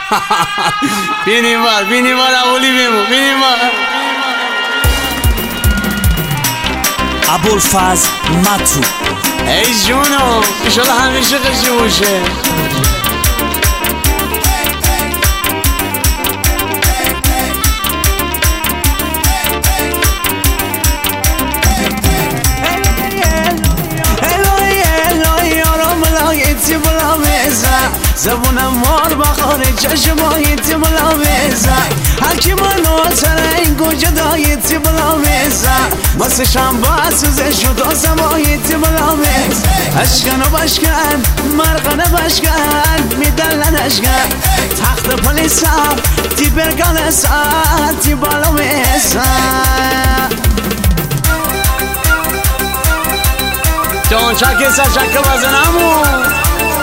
بینی بار اولی بیمو بینی بار ابوالفضل مطرود. ای جونو ایشالا همیشه قشی باشه. زبونم مار بخاره چشمایتی بلا میزن هرکی منو تره گوجه دایتی بلا میزن واسه شم بسوزه شد و زمایتی بلا میزن اشکن و بشکن مرقن بشکن میدلنش کن تخت پلیسم تی برگان ساعت تی بالا میزن جان چکه سر چکه بزنمون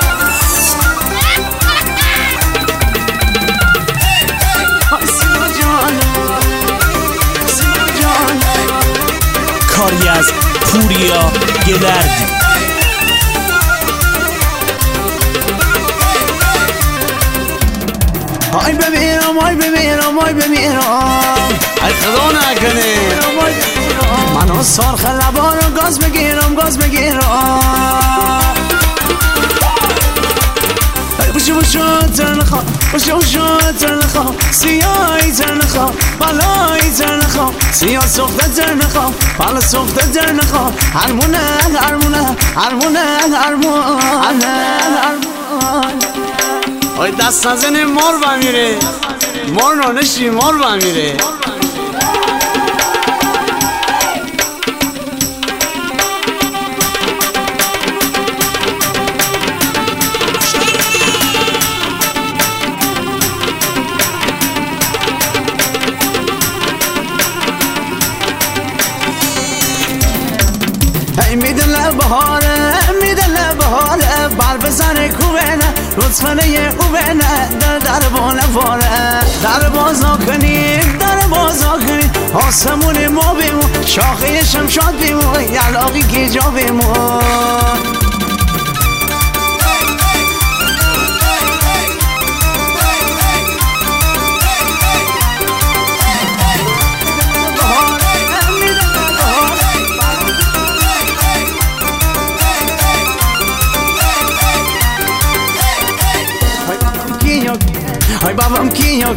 کاری از پوریا گلردی. آی بمیرم ای خدا نکنه منو سرخ لبانو گاز بگیرم بوشو ترنخوا بوشو ترنخوا سیاهی ترنخوا بلایی ترنخوا سیاه سخته ترنخوا بلا سخته ترنخوا هرمونه آی دست نزنه مار بمیره مار نانشی مار بمیره میدله بهاره بر بزنه کوبنه لطفانه خوبنه در بانه در بازا کنید آسمون ما بیمون شاخه شمشاد بیمون یلاقی گیجا بیمون Ay babam quiero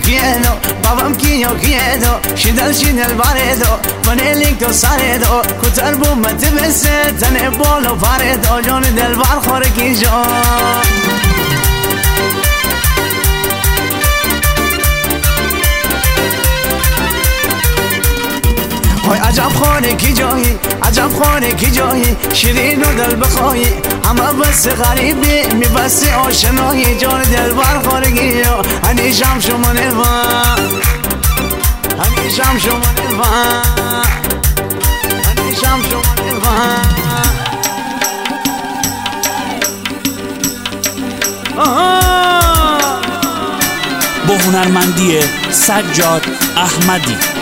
شیدل باردو من لینک ساردو کتر بومت بسه تنه بالو باردو جان دل بار خورکی جان عجب خانه کی جایی شیرین و دل بخوایی همه بس غریبی میبستی آشنایی جان دل بر خارگی هنیشم شما نفهم با هنرمندی سجاد احمدی.